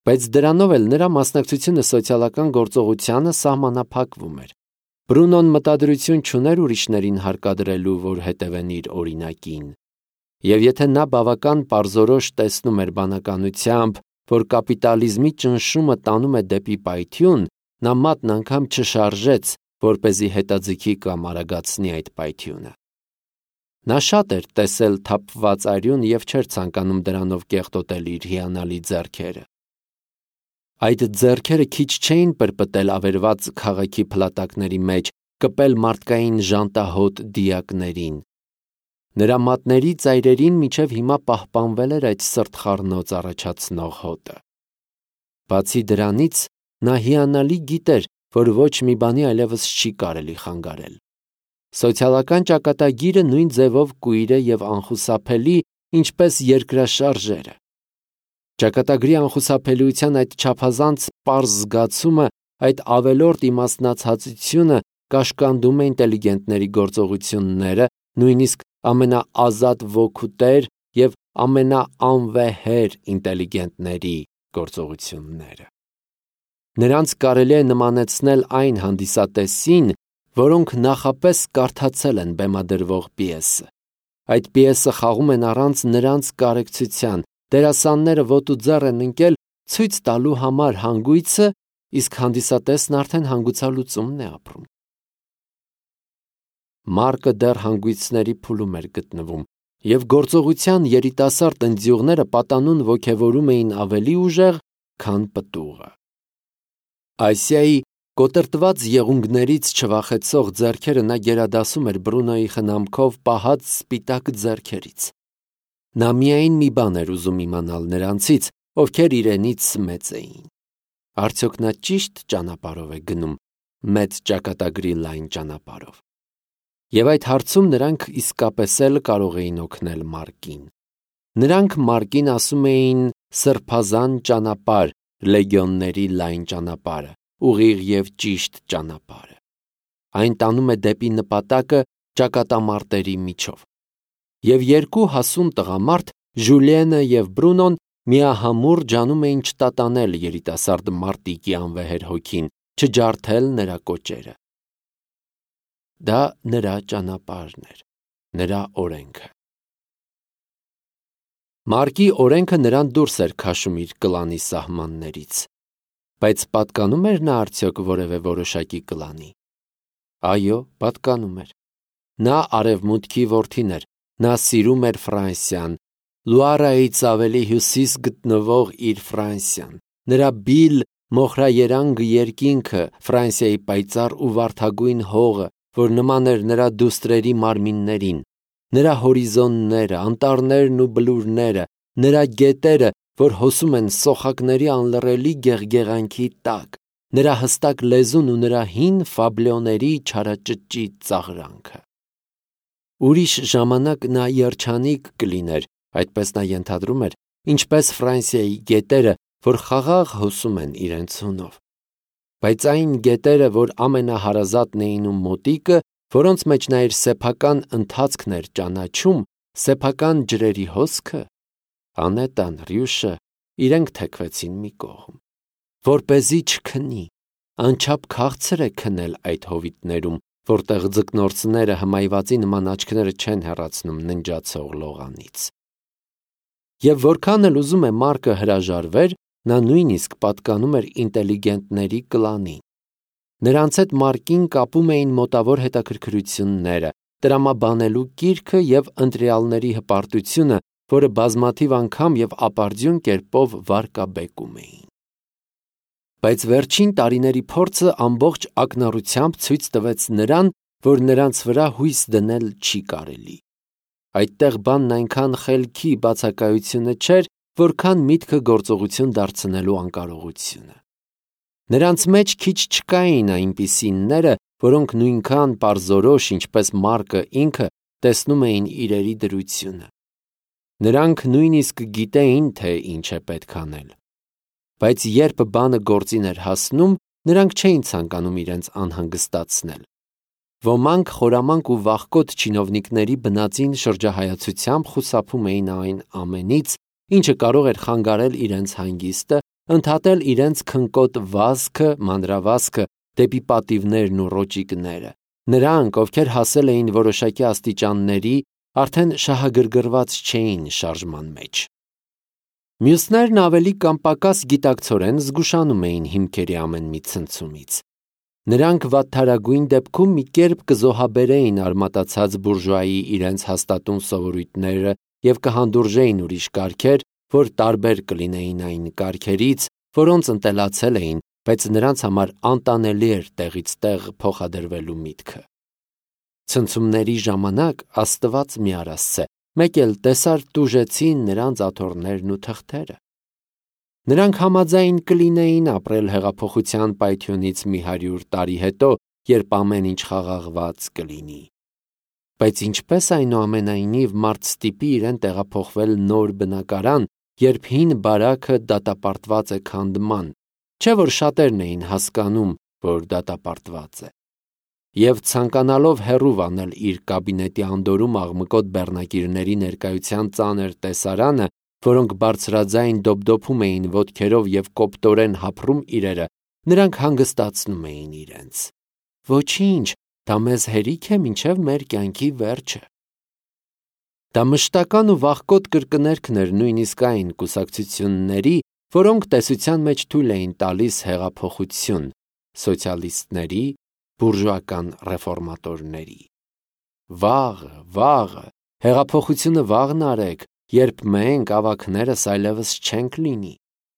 Բայց դրանով էլ նրա մասնակցությունը սոցիալական գործողությանը սահմանափակվում էր։ Բրունոն մտադրություն չուներ ուրիշներին հարկադրելու, որ հետևեն իր օրինակին։ Եվ եթե նա բավական պարզորոշ տեսնում էր բանականությամբ, որ կապիտալիզմի ճնշումը տանում է դեպի պայթյուն, նա մատն անգամ չշարժեց, որպեսզի հետաձգի կամ արագացնի այդ պայթյունը։ Նա շատ էր տեսել թափված արյուն և չէր ցանկանում դրանով կեղտոտել իր հիանալի ձեռքերը։ Այդ ձեռքերը քիչ չէին պրպտել ավերված քաղաքի փլատակների մեջ, կպել մարդկային ժանտահոտ դիակներին։ Նրա մատների ծայրերին մինչև հիմա պահպանվել էր այդ սրտխառնոց առաջացնող հոտը։ Բացի դրանից, նա հիանալի գիտեր, որ ոչ մի բանի այլևս չի կարելի խանգարել։ Սոցիալական ճակատագիրը նույն ձևով կույր է և անխուսափելի, ինչպես երկրաշարժերը։ Ճակատագրի անխուսափելիության այդ չափազանց պարզ զգացումը, այդ ավելորդ իմաստնացածությունը կաշկանդում է ինտելիգենտների գործողությունները, նույնիսկ ամենաազատ ոգուտեր և ամենաանվեհեր ինտելիգենտների գործողությունները։ Նրանց կարելի է նմանեցնել այն հանդիսատեսին, որոնք նախապես կարդացել են բեմադրվող պիեսը։ Այդ պիեսը խաղում են առանց նրանց կարեկցության, դերասանները ոտու ձեռ են ընկել ցույց տալու համար հանգույցը, իսկ հանդիսատեսն արդեն հանգուցալուծումն է ապրում։ Մարկը դեռ հանգույցների փուլում էր գտնվում, և գործողության երիտասարդ ընձյուղները պատանուն ոգևորում էին ավելի ուժեղ, քան պտուղը։ Ասիայի կոտրտված եղունգներից չվախեցող ձեռքերը նա գերադասում էր Բրունոյի խնամքով պահած սպիտակ ձեռքերից։ Նա միայն մի բան էր ուզում իմանալ նրանցից, ովքեր իրենից մեծ էին։ Արդյոք նա ճիշտ ճանապարհով է գնում, մեծ ճակատագրի լայն ճանապարհով։ Եվ այդ հարցում նրանք իսկապես էլ կարող էին օգնել Մարկին։ Նրանք Մարկին ասում էին սրբազան ճանապարհ, լեգիոնների լայն ճանապարհը, ուղիղ և ճիշտ ճանապարհը։ Այն տանում է դեպի նպատակը ճակատամարտերի միջով։ Եվ երկու հասուն տղամարդ, Ժուլիենը և Բրունոն, միահամուռ ջանում էին չտատանել երիտասարդ մարտիկի անվեհեր հոգին, չջարդել նրա կոճերը։ Դա նրա ճանապարհն էր, նրա օրենքը։ Մարկի օրենքը նրան դուրս էր քաշում իր կլանի սահմաններից։ Բայց պատկանում էր նա արդյոք որևէ որոշակի կլանի։ Այո, պատկանում էր։ Նա արևմուտքի որդին էր, նա սիրում էր Ֆրանսիան, Լուարայից ավելի հյուսիս գտնվող իր Ֆրանսիան, նրա բիլ մոխրաերանգ երկինքը, Ֆրանսիայի պայծառ ու վարդագույն հողը, որ նման էր նրա դուստրերի մարմիններին, նրա հորիզոնները, անտառներն ու բլուրները, նրա գետերը, որ հոսում են սոխակների անլռելի գեղգեղանքի տակ, նրա հստակ լեզուն ու նրա հին ֆաբլյոների չարաճճի ծաղրանքը։ Ուրիշ ժամանակ նա երջանիկ կլիներ, այդպես նա ենթադրում էր, ինչպես Ֆրանսիայի գետերը, որ խաղաղ հոսում են իրենց հունով։ Բայց այն գետերը, որ ամենահարազատն էին ու մոտիկը, որոնց մեջ նա իր սեփական ընթացքն էր ճանաչում, սեփական ջրերի հոսքը, Անետան, Ռյուշը, իրենք թեքվեցին մի կողմ, որպեսզի չքնի, անչափ քաղցր է քնել այդ հովիտներում, որտեղ ձկնորսները հմայվածի նման աչքները չեն հեռացնում ննջացող լողանից։ Եվ որքան էլ ուզում է Մարկը հրաժարվեր, նա նույնիսկ պատկանում էր ինտելիգենտների կլանին։ Նրանց հետ Մարկին կապում էին մոտավոր հետաքրքրությունները, տրամաբանելու կիրքը և ընտրյալների հպարտությունը, որը բազմաթիվ անգամ և ապարդյուն կերպով վարկաբեկում էին։ Բայց վերջին տարիների փորձը ամբողջ ակնառությամբ ցույց տվեց նրան, որ նրանց վրա հույս դնել չի կարելի։ Այդտեղ բանն այնքան խելքի բացակայությունը չէր, որքան միտքը գործողություն դարձնելու անկարողությունը։ Նրանց մեջ քիչ չկային այնպիսիները, որոնք նույնքան պարզորոշ, ինչպես Մարկը ինքը, տեսնում էին իրերի դրությունը։ Նրանք նույնիսկ գիտեին, թե ինչ է պետք անել։ Բայց երբ բանը գործին էր հասնում, նրանք չէին ցանկանում իրենց անհանգստացնել։ Ոմանք խորամանկ ու վախկոտ չինովնիկների բնածին շրջահայացությամբ խուսափում էին այն ամենից, ինչը կարող էր խանգարել իրենց հանգիստը ընդհատել իրենց քնկոտ վազքը, մանրավազքը դեպի պատիվներն ու ռոճիկները։ Նրանք, ովքեր հասել էին որոշակի աստիճանների, արդեն շահագրգռված չէին շարժման մեջ։ Մյուսներն ավելի կամ պակաս գիտակցորեն զգուշանում էին հիմքերի ամեն մի ցնցումից։ Նրանք վատթարագույն դեպքում մի կերպ կզոհաբերեին արմատացած բուրժուայի իրենց հաստատուն սովորույթները և կհանդուրժեին ուրիշ կարգեր, որ տարբեր կլինեին այն կարգերից, որոնց ընտելացել էին, բայց նրանց համար անտանելի էր տեղից տեղ փոխադրվելու միտքը։ Ցնցումների ժամանակ Աստված մի արասցե, մեկ էլ տեսար տուժեցին նրանց աթոռներն ու թղթերը։ Նրանք համաձայն կլինեին ապրել հեղափոխության պայթյունից մի 100 տարի հետո, երբ ամեն ինչ խաղաղված կլինի։ Բայց ինչպես այնուամենայնիվ մարդ ստիպի իրեն տեղափոխվել նոր բնակարան, երբ հին բարաքը դատապարտված է քանդման, չէ՞ որ շատերն էին հասկանում, որ դատապարտված է։ Եվ ցանկանալով հեռու վանել իր կաբինետի անդորում աղմկոտ բեռնակիրների ներկայության ծանր տեսարանը, որոնք բարձրաձայն դոպդոփում էին ոտքերով և կոպտորեն հափռում իրերը, նրանք հանգստացնում էին իրենց։ Ոչինչ, դա մեզ հերիք է մինչև մեր կյանքի վերջը։ Դա մշտական ու վախկոտ կրկներգն էր նույնիսկ այն կուսակցությունների, որոնք տեսության մեջ թույլ էին տալիս հեղափոխություն, սոցիալիստների, բուրժուական ռեֆորմատորների։ Վաղը, հեղափոխությունը վաղն արեք, երբ մենք ավագներս այլևս չենք լինի։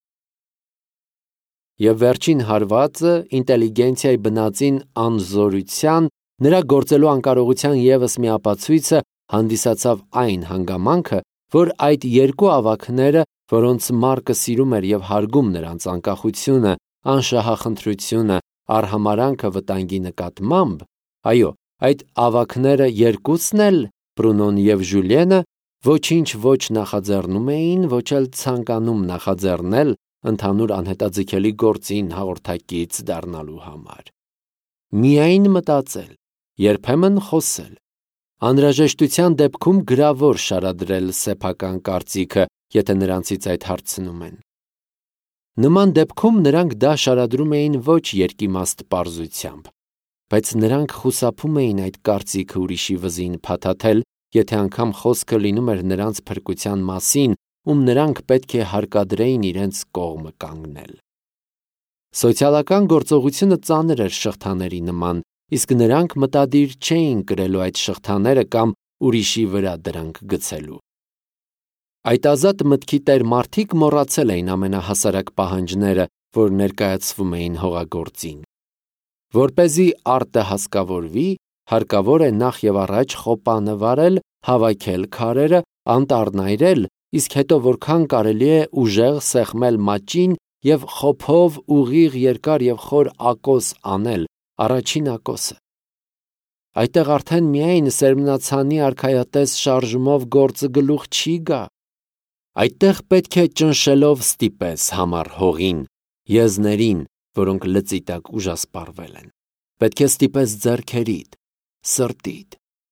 Եվ վերջին հարվածը ինտելիգենցիայի բնածին անզորության, նրա գործելու անկարողության ևս մի ապացույցը հանդիսացավ այն հանգամանքը, որ այդ երկու ավագները, որոնց Մարկը սիրում էր և հարգում նրանց անկախությունը, անշահախնդրությունը, արհամարանքը վտանգի նկատմամբ, այո, այդ ավագները երկուսն էլ, Բրունոն և Ժուլիենը, ոչինչ ոչ նախաձեռնում էին, ոչ էլ ցանկանում նախաձեռնել ընդհանուր անհետաձգելի գործին հաղորդակից դառնալու համար։ Միայն մտածել, երբեմն խոսել, անհրաժեշտության դեպքում գրավոր շարադրել սեփական կարծիքը, եթե նրանցից այդ հարցնում են։ Նման դեպքում նրանք դա շարադրում էին ոչ երկիմաստ պարզությամբ, բայց նրանք խուսափում էին այդ կարծիքը ուրիշի վզին փաթաթել, եթե անգամ խոսքը լինում էր նրանց փրկության մասին, ում նրանք պետք է հարկադրեին իրենց կողմը կանգնել։ Սոցիալական գործողությունը ծանր էր շղթաների նման, իսկ նրանք մտադիր չէին կրելու այդ շղթաները կամ ուրիշի վրա դրանք գցելու։ Այդ ազատ մտքի տեր մարդիկ մոռացել էին ամենահասարակ պահանջները, որ ներկայացվում էին հողագործին։ Որպեսզի արտը հասկավորվի, հարկավոր է նախ եւ առաջ խոպանը վարել, հավաքել քարերը, անտառն այրել, իսկ հետո որքան կարելի է ուժեղ սեղմել մաճին և խոփով ուղիղ երկար և խոր ակոս անել, առաջին ակոսը։ Այդտեղ արդեն միայն սերմնացանի արքայատես շարժումով գործը գլուխ չի գա։ Այդտեղ պետք է ճնշելով ստիպես համառ հողին, եզներին, որոնք լծի տակ ուժասպառվել են։ Պետք է ստիպես ձեռքերիդ, սրտիդ։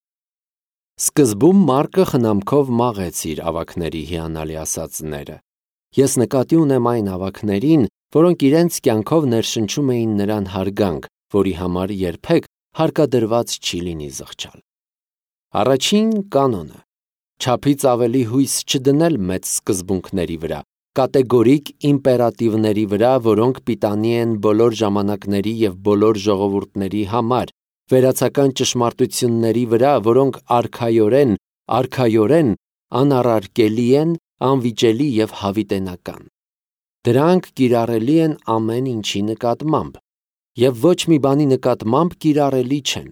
Սկզբում Մարկը խնամքով մաղեց իր ավագների հիանալի ասածները։ Ես նկատի ունեմ այն ավագներին, որոնք իրենց կյանքով ներշնչում էին նրան հարգանք, որի համար երբեք հարկադրված չի լինի զղջալ։ Առաջին կանոնը՝ չափից ավելի հույս չդնել մեծ սկզբունքների վրա, կատեգորիկ իմպերատիվների վրա, որոնք պիտանի են բոլոր ժամանակների և բոլոր ժողովուրդների համար, վերացական ճշմարտությունների վրա, որոնք արքայորեն, անառարկելի են, անվիճելի և հավիտենական։ Դրանք կիրառելի են ամեն ինչի նկատմամբ և ոչ մի բանի նկատմամբ կիրառելի չեն։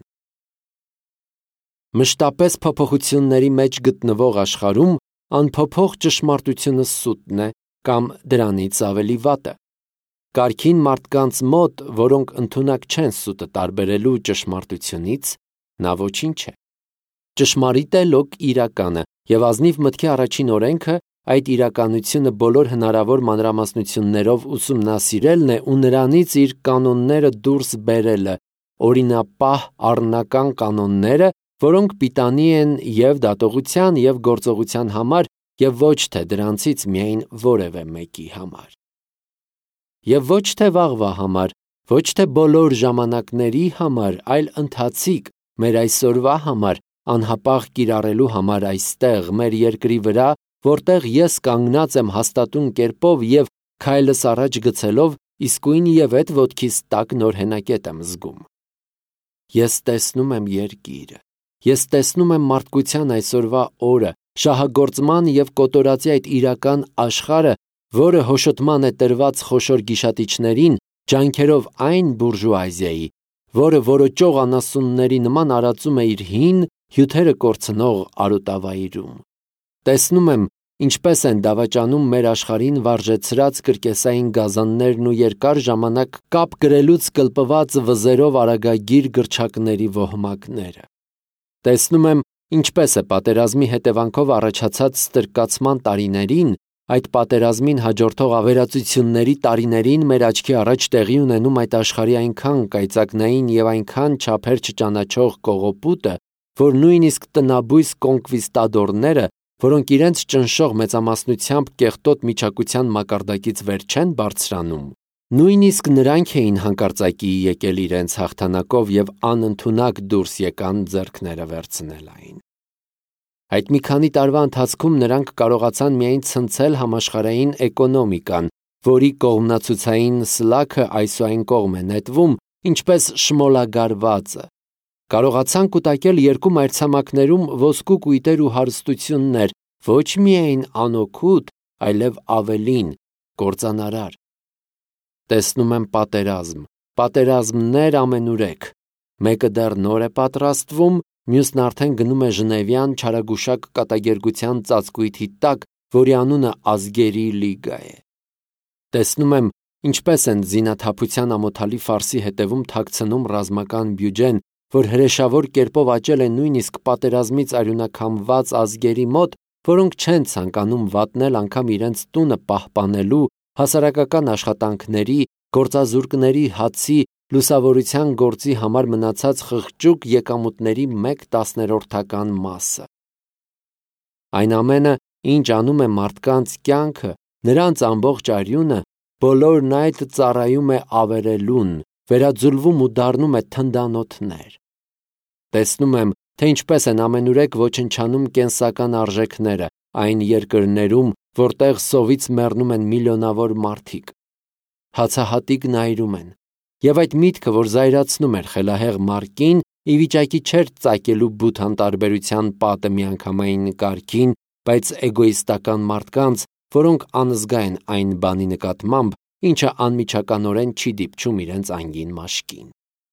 Մշտապես փոփոխությունների մեջ գտնվող աշխարհում անփոփոխ ճշմարտությունը սուտն է կամ դրանից ավելի վատը։ Կարգին մարդկանց մոտ, որոնք ընդունակ չեն սուտը տարբերելու ճշմարտությունից, նա ոչինչ է։ Ճշմարիտ է լոկ իրականը, և ազնիվ մտքի առաջին օրենքը այդ իրականությունը բոլոր հնարավոր մանրամասնություններով ուսումնասիրելն է ու նրանից իր կանոնները դուրս բերելը, օրինապահ առնական կանոնները, որոնք պիտանի են և դատողության, և գործողության համար, և ոչ թե դրանցից միայն որևէ մեկի համար։ Եվ ոչ թե վաղվա համար, ոչ թե բոլոր ժամանակների համար, այլ ընթացիկ, մեր այսօրվա համար, անհապաղ կիրառելու համար այստեղ, մեր երկրի վրա, որտեղ ես կանգնած եմ հաստատուն կերպով և քայլս առաջ գցելով, իսկույն և այդ ոտքիս տակ նոր հենակետ եմ զգում։ Ես տեսնում եմ երկիրը, ես տեսնում եմ մարդկության այսօրվա օրը, շահագործման և կոտորածի այդ իրական աշխարհը, որը հոշոտման է տրված խոշոր գիշատիչներին, ջանքերով այն բուրժուազիայի, որը որոճող անասունների նման արածում է իր հին, հյութերը կորցնող արոտավայրում։ Տեսնում եմ, ինչպես են դավաճանում մեր աշխարհին վարժեցրած կրկեսային գազաններն ու երկար ժամանակ կապ գրելուց կլպված վզերով արագագիր գրչակների ոհմակները։ Տեսնում եմ, ինչպես է պատերազմի հետևանքով առաջացած ստրկացման տարիներին, այդ պատերազմին հաջորդող ավերածությունների տարիներին մեր աչքի առաջ տեղի ունենում այդ աշխարհի այնքան կայծակնային և այնքան չափեր չճանաչող կողոպուտը, որ նույնիսկ տնաբույս կոնկվիստադորները, որոնք իրենց ճնշող մեծամասնությամբ կեղտոտ միջակության մակարդակից վեր չեն բարձրանում, նույնիսկ նրանք էին հանկարծակի եկել իրենց հաղթանակով և անընդունակ դուրս եկան ձեռքները վերցնել այն։ Այդ մի քանի տարվա ընթացքում նրանք կարողացան միայն ցնցել համաշխարհային էկոնոմիկան, որի կողմնացուցային սլաքը այսուայն կողմ է նետվում, ինչպես շմոլագարվածը։ Կարողացան կուտակել երկու մայրցամաքներում ոսկու կույտեր ու հարստություններ, ոչ միայն անօգուտ, այլև ավելին, կործանարար։ Տեսնում եմ պատերազմներ ամենուրեք։ Մեկը դեռ նոր է պատրաստվում, մյուսն արդեն գնում է Ժնևյան չարագուշակ կատակերգության ծածկույթի տակ, որի անունը Ազգերի լիգա է։ Տեսնում եմ, ինչպես են զինաթափության ամոթալի ֆարսի հետևում թաքցնում ռազմական բյուջեն, որ հրեշավոր կերպով աճել է նույնիսկ պատերազմից արյունակամված ազգերի մոտ, որոնք չեն ցանկանում վատնել անգամ իրենց տունը պահպանելու, հասարակական աշխատանքների, գործազուրկների հացի, լուսավորության գործի համար մնացած խղճուկ եկամուտների 1/10 մասը։ Այն ամենը, ինչ անում է մարդկանց կյանքը, նրանց ամբողջ արյունը, բոլորն այդ ծառայում է ավերելուն, վերաձուլվում ու դառնում է թնդանոթներ։ Տեսնում եմ, թե ինչպես են ամենուրեք ոչնչանում կենսական արժեքները այն երկրներում, որտեղ սովից մեռնում են միլիոնավոր մարդիկ։ Հացահատիկ նայրում են, և այդ միտքը, որ զայրացնում էր խելահեղ Մարկին, ի վիճակի չէր ծակելու բութ անտարբերության պատը միանգամայն կարգին, բայց էգոիստական մարդկանց, որոնք անզգա են այն բանի նկատմամբ, ինչը անմիջականորեն չի դիպչում իրենց անգին մաշկին։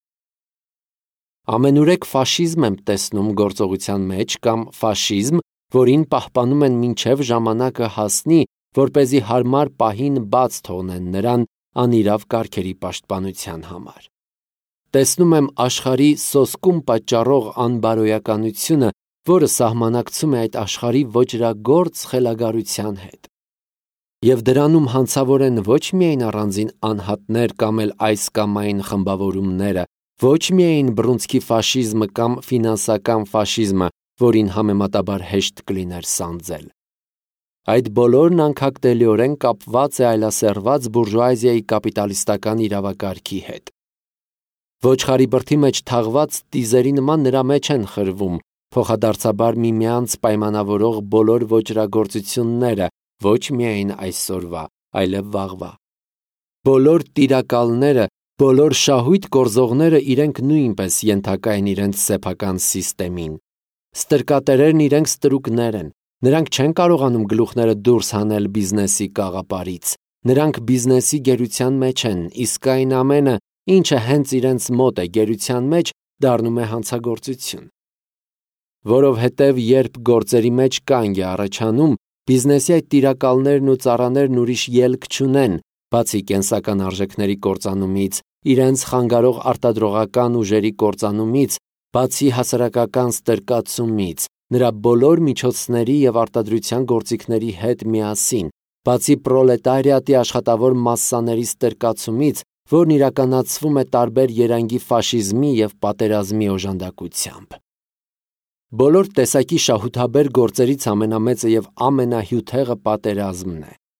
Ամենուրեք ֆաշիզմ եմ տեսնում գործողության մեջ կամ ֆաշիզմ, որին պահպանում են մինչև ժամանակը հասնի, որպեսզի հարմար պահին բաց թողնեն նրան անիրավ կարգերի պաշտպանության համար։ Տեսնում եմ աշխարհի սոսկում պատճառող անբարոյականությունը, որը սահմանակցում է այդ աշխարհի ոճրագործ խելագարության հետ։ Եվ դրանում հանցավոր են ոչ միայն առանձին անհատներ կամ էլ այս կամ այն խմբավորումները, ոչ միայն բռունցքի ֆաշիզմը կամ ֆինանսական ֆաշիզմը, որին համեմատաբար հեշտ կլիներ սանձել։ Այդ բոլորն անքակտելիորեն կապված է այլասերված բուրժուազիայի կապիտալիստական իրավակարգի հետ։ Ոչխարի բրդի մեջ թաղված տիզերի նման նրա մեջ են խրվում, փոխադարձաբար միմյանց պայմանավորող բոլոր ոճրագործությունները, ոչ միայն այսօրվա, այլև վաղվա։ Բոլոր տիրակալները, բոլոր շահույթ կորզողները իրենք նույնպես ենթակա են իրենց սեփական սիստեմին։ Ստրկատերերն իրենք ստրուկներ են, նրանք չեն կարողանում գլուխները դուրս հանել բիզնեսի կաղապարից, նրանք բիզնեսի գերության մեջ են, իսկ այն ամենը, ինչը հենց իրենց մոտ է գերության մեջ, դառնում է հանցագործություն։ Որովհետև երբ գործերի մեջ կանգ է առաջանում, բիզնեսի այդ տիրակալներն ու ծառաներն ուրիշ ելք չունեն, բացի կենսական արժեքների կործանումից, իրենց խանգարող արտադրողական ուժերի կործանումից, բացի հասարակական ստրկացումից, նրա բոլոր միջոցների և արտադրության գործիքների հետ միասին, բացի պրոլետարիատի աշխատավոր մասսաների ստրկացումից, որն իրականացվում է տարբեր երանգի ֆաշիզմի և պատերազմի օժանդակությամբ։ Բոլոր տեսակի շահութաբեր գործերից ամենամեծը և ամենահյութեղը պատերազմն է։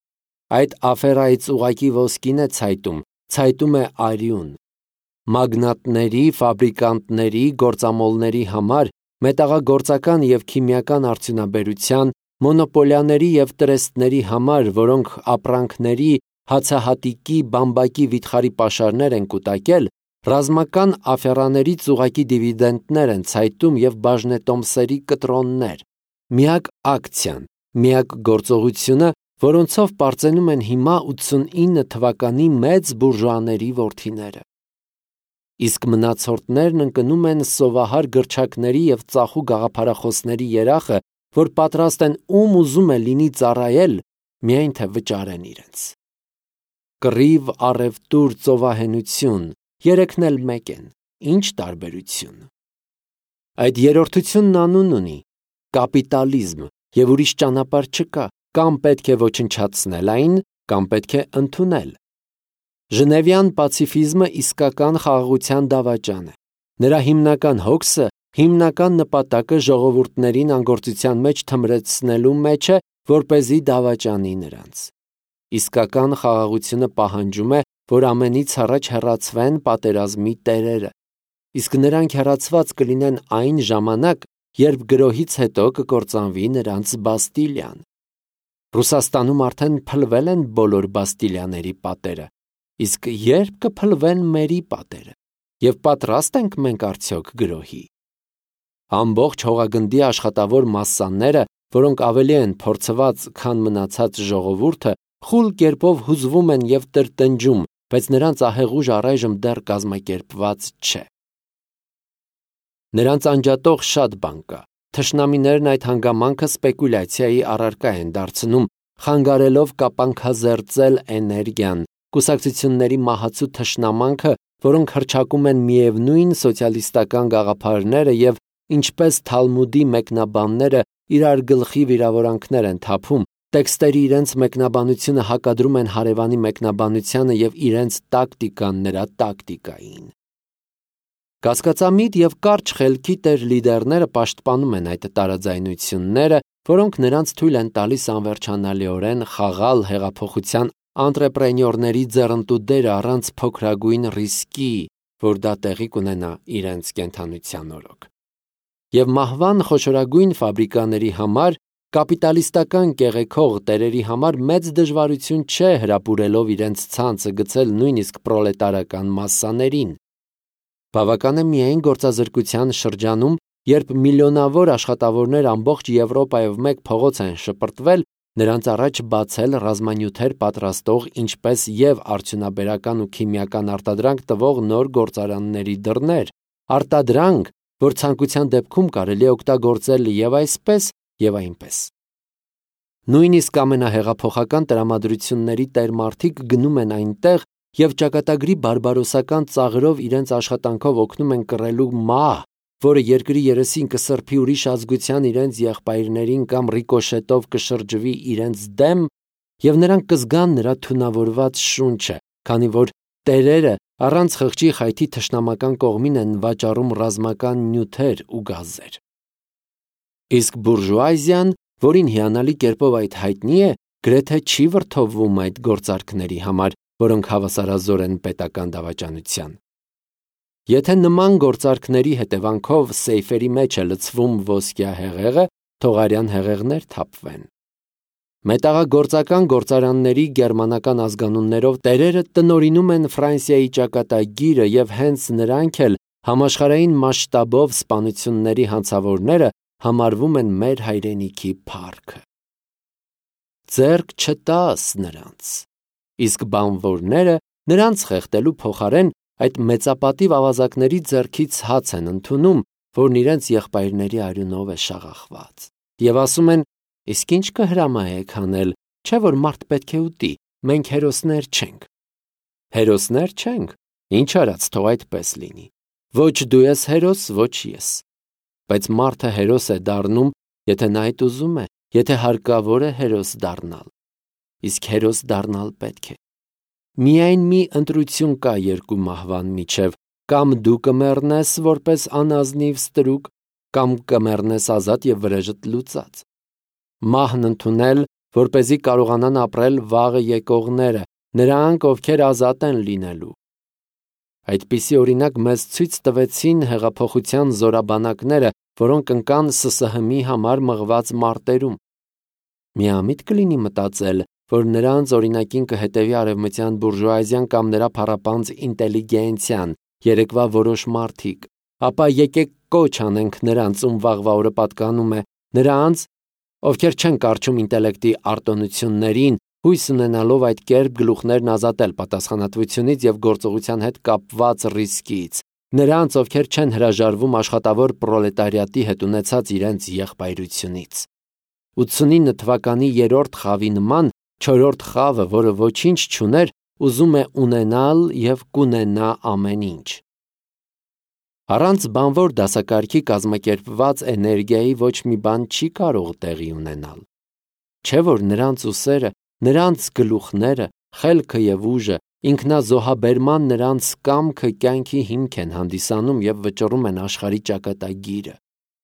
Այդ աֆերայից ուղակի ոսկին է ցայտում է արյուն։ Մագնատների, ֆաբրիկանտների, գործամոլների համար, մետաղագործական և քիմիական արդյունաբերության, մոնոպոլիաների և տրեստների համար, որոնք ապրանքների, հացահատիկի, բամբակի վիթխարի պաշարներ են կուտակել, ռազմական աֆերաներից ուղղակի դիվիդենտներ են ցայտում և բաժնետոմսերի կտրոններ։ Միակ ակցիան, միակ գործողությունը, որոնցով պարծենում են հիմա 89 թվականի մեծ բուրժուաների որդիները։ Իսկ մնացորդներն ընկնում են սովահար գրչակների և ծախու գաղափարախոսների երախը, որ պատրաստ են ում ուզում է լինի ծառայել, միայն թե վճարեն իրենց։ Կռիվ, առևտուր, ծովահենություն, երեքն էլ մեկ են, ինչ տարբերություն։ Այդ երրորդությունն անուն ունի՝ կապիտալիզմ, և ուրիշ ճանապարհ չկա, կամ պետք է ոչնչացնել այն, կամ պետք է ընդունել։ Ժնևյան պացիֆիզմը իսկական խաղաղության դավաճան է։ Նրա հիմնական հոգսը, հիմնական նպատակը ժողովուրդներին անգործության մեջ թմրեցնելու մեջ է, որպեսզի դավաճանի նրանց։ Իսկական խաղաղությունը պահանջում է, որ ամենից առաջ հեռացվեն պատերազմի տերերը, իսկ նրանք հեռացված կլինեն այն ժամանակ, երբ գրոհից հետո կկործանվի նրանց Բաստիլիան։ Ռուսաստանում արդեն փլվել են բոլոր Բաստիլիաների պատերը, իսկ երբ կփլվեն մերի պատերը, և պատրաստ ենք մենք արդյոք գրոհի։ Ամբողջ հողագնդի աշխատավոր մասսաները, որոնք ավելի են փորձված, քան մնացած ժողովուրդը, խուլ կերպով հուզվում են և տրտնջում, բայց նրանց ահեղ ուժը առայժմ դեռ կազմակերպված չէ։ Նրանց անջատող շատ բան կա։ Թշնամիներն այդ հանգամանքը սպեկուլյացիայի առարկա են դարձնում, խանգարելով կապանքազերծել էներգիան, կուսակցությունների մահացու թշնամանքը, որոնք հռչակում են միևնույն սոցիալիստական գաղափարները և, ինչպես Թալմուդի մեկնաբանները, իրար գլխի վիրավորանքներ են թափում, տեքստերի իրենց մեկնաբանությունը հակադրում են հարևանի մեկնաբանությանը և իրենց տակտիկան նրա տակտիկային։ Կասկածամիտ և կարճ խելքի տեր լիդերները պաշտպանում են այդ տարաձայնությունները, որոնք նրանց թույլ են տալիս անվերջանալիորեն խաղալ հեղափոխության անտրեպրենյորների ձեռնտու դերը առանց փոքրագույն ռիսկի, որ դա տեղի կունենա իրենց կենդանության օրոք։ Եվ մահվան խոշորագույն ֆաբրիկաների համար, կապիտալիստական կեղեքող տերերի համար մեծ դժվարություն չէ հրապուրելով իրենց ցանցը գցել նույնիսկ պրոլետարական մասսաներին։ Բավական է միայն գործազրկության շրջանում, երբ միլիոնավոր աշխատավորներ ամբողջ Եվրոպայով մեկ փողոց են շպրտվել, նրանց առաջ բացել ռազմանյութեր պատրաստող, ինչպես և արդյունաբերական ու քիմիական արտադրանք տվող նոր գործարանների դռներ, արտադրանք, որ ցանկության դեպքում կարելի է օգտագործել և այսպես, և այնպես։ Նույնիսկ ամենահեղափոխական տրամադրությունների տերմարդիկ գնում են այնտեղ և ճակատագրի բարբարոսական ծաղրով իրենց աշխատանքով օգնում են կռելու մահ, որը երկրի երեսին կսրբի ուրիշ ազգության իրենց եղբայրներին կամ ռիկոշետով կշրջվի իրենց դեմ, և նրանք կզգան նրա թունավորված շունչը, քանի որ տերերը առանց խղճի խայթի թշնամական կողմին են վաճառում ռազմական նյութեր ու գազեր։ Իսկ բուրժուազիան, որին հիանալի կերպով այդ հայտնի է, գրեթե չի վրդովվում այդ գործարքների համար, որոնք հավասարազոր են պետական դավաճանության։ Եթե նման գործարքների հետևանքով սեյֆերի մեջ է լցվում ոսկյա հեղեղը, թող արյան հեղեղներ թափվեն։ Մետաղագործական գործարանների գերմանական ազգանուններով տերերը տնօրինում են Ֆրանսիայի ճակատագիրը և հենց նրանք էլ համաշխարհային մասշտաբով սպանությունների հանցավորները համարվում են մեր հայրենիքի փառքը։ Ձեռք չտաս նրանց, իսկ բանվորները նրանց խեղդելու փոխարեն այդ մեծապատիվ ավազակների ձեռքից հաց են ընդունում, որն իրենց եղբայրների արյունով է շաղախված, և ասում են. «Իսկ ինչ կհրամայեք անել, չէ՞ որ մարդ պետք է ուտի, մենք հերոսներ չենք»։ Հերոսներ չենք, ինչ արած, թող այդպես լինի։ Ոչ դու ես հերոս, ոչ ես։ Բայց մարդը հերոս է դառնում, եթե նա այդ ուզում է, եթե հարկավոր է հերոս դառնալ։ Իսկ հերոս դառնալ պետք է։ Միայն մի ընտրություն կա երկու մահվան միջև, կամ դու կմեռնես որպես անազնիվ ստրուկ, կամ կմեռնես ազատ և վրեժդ լուծած։ Մահն ընդունել որպեսզի կարողանան ապրել վաղը եկողները, նրանք, ովքեր ազատ են լինելու։ Այդպիսի օրինակ մեզ ցույց տվեցին հեղափոխության զորաբանակները, որոնք ընկան ՍՍՀՄ-ի համար մղված մարտերում։ Միամիտ կլինի մտածել, որ նրանց օրինակին կհետևի արևմտյան բուրժուազիան կամ նրա փառապանծ ինտելիգենցիան, երեկվա որոշ մարդիկ, ապա եկեք կոչ անենք նրանց, ում վաղվա օրը պատկանում է, նրանց, ովքեր չեն կառչում ինտելեկտի արտոնություններին, հույս ունենալով այդ կերպ գլուխներն ազատել պատասխանատվությունից եւ գործողության հետ կապված ռիսկից, նրանց, ովքեր չեն հրաժարվում աշխատավոր պրոլետարիատի հետ ունեցած իրենց եղբայրությունից։ 89 թվականի երրորդ խավի նման չորրորդ խավը, որը ոչինչ չուներ, ուզում է ունենալ եւ կունենա ամեն ինչ։ Առանց բանվոր դասակարգի կազմակերպված էներգիայի ոչ մի բան չի կարող տեղի ունենալ։ Չէ՞ որ նրանց ուսերը, նրանց գլուխները, խելքը եւ ուժը, ինքնազոհաբերման նրանց կամքը կյանքի հիմք են հանդիսանում եւ վճռում են աշխարհի ճակատագիրը։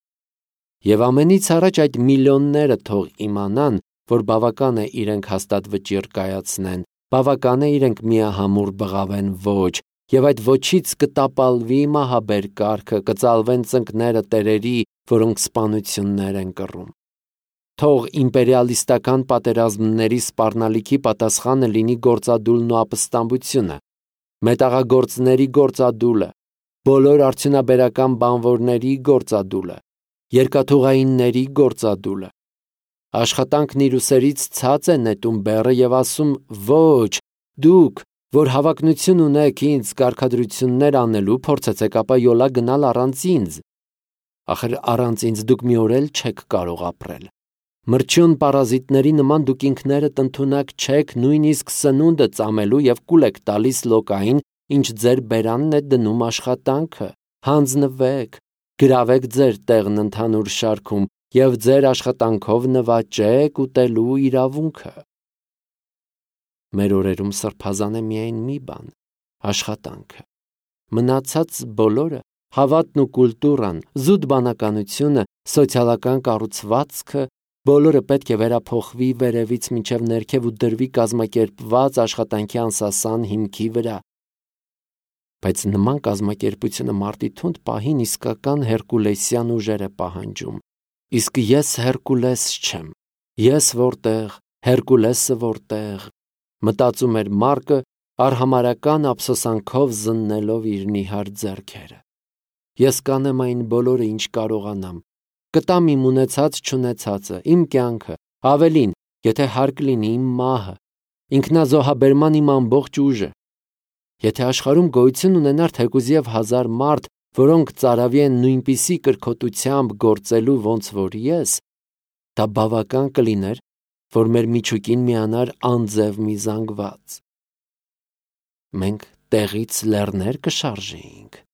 Եվ ամենից առաջ այդ միլիոնները թող իմանան, որ բավական է իրենք հաստատ վճիռ կայացնեն, բավական է իրենք միահամուռ բղավեն ոչ, եւ այդ ոչից կտապալվի մահաբեր կարգը, կծալվեն ծնկները տերերի, որոնք սպանություններ են կռում։ Թող իմպերիալիստական պատերազմների սպառնալիքի պատասխանը լինի գործադուլն ու ապստամբությունը, մետաղագործների գործադուլը, բոլոր արդյունաբերական բանվորների գործադուլը, երկաթուղայինների գործադուլը։ Աշխատանքն իր ուսերից ցած է նետում բեռը եւ ասում. «Ոչ, դուք, որ հավակնություն ունեք ինձ կարգադրություններ անելու, փորձեցեք ապա յոլա գնալ առանց ինձ։ Ախր առանց ինձ դուք մի օր էլ չեք կարող ապրել։ Մրջյուն պարազիտների նման դուք ինքներդ ընդունակ չեք նույնիսկ սնունդը ծամելու եւ կուլ եք տալիս լոկային, ինչ ձեր բերանն է դնում աշխատանքը։ Հանձնվեք, գրավեք ձեր տեղն ընդհանուր շարքում եւ ձեր աշխատանքով նվաճեք ուտելու իրավունքը»։ Մեր օրերում սրբազան է միայն մի բան՝ աշխատանքը։ Մնացած բոլորը, հավատն ու կուլտուրան, զուտ բանականությունը, սոցիալական կառուցվածքը, բոլորը պետք է վերափոխվի վերևից մինչև ներքև ու դրվի կազմակերպված աշխատանքի անսասան հիմքի վրա։ Բայց նման կազմակերպությունը մարտի թունդ պահին իսկական հերկուլեսյան ուժեր է պահանջում։ Իսկ ես Հերկուլես չեմ։ Ես որտեղ, Հերկուլեսը որտեղ, մտածում էր Մարկը, արհամարական ափսոսանքով զննելով իր նիհար ձեռքերը։ Ես կանեմ այն բոլորը, ինչ կարողանամ։ Կտամ իմ ունեցած չունեցածը, իմ կյանքը, ավելին, եթե հարկ լինի իմ մահը, ինքնազոհաբերման իմ ամբողջ ուժը։ Եթե աշխարհում գոյություն ունենար թեկուզ եւ 1000 մարդ, որոնք ծարավի են նույնպիսի կրքոտությամբ գործելու ոնց որ ես, դա բավական կլիներ, որ մեր միջուկին միանար անձև մի զանգված։ Մենք տեղից լեռներ կշարժեինք։